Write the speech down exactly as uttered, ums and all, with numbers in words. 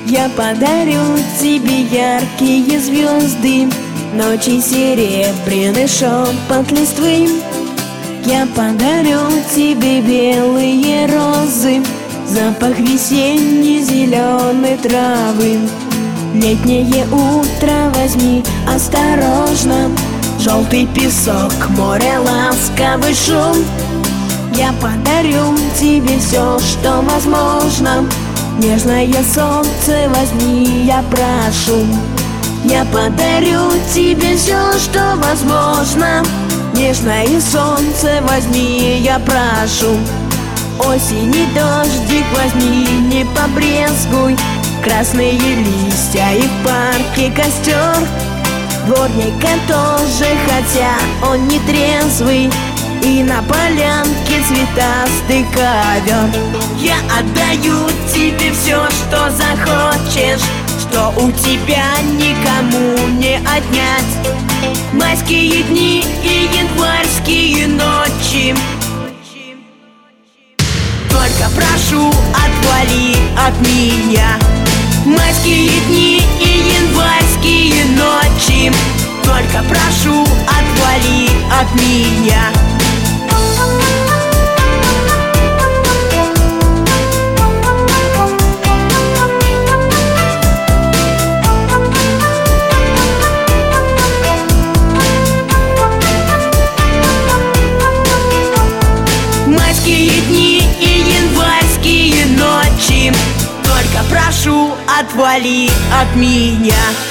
Я подарю тебе яркие звезды, ночи серебряный шепот листвы. Я подарю тебе белые розы, запах весенней зеленой травы. Летнее утро возьми осторожно, желтый песок, море, ласковый шум. Я подарю тебе все, что возможно, нежное солнце возьми, я прошу. Я подарю тебе все, что возможно, нежное солнце возьми, я прошу. Осенний дождик возьми, не побрезгуй, красные листья и в парке костер. Дворника тоже, хотя он не трезвый, и на полянке цветастый ковер. Я отдаю тебе все, что захочешь, что у тебя никому не отнять. Майские дни и январские ночи, только прошу, отвали от меня. Майские дни и январские ночи, только прошу, отвали от меня. Майские дни и январские ночи, только прошу, отвали от меня.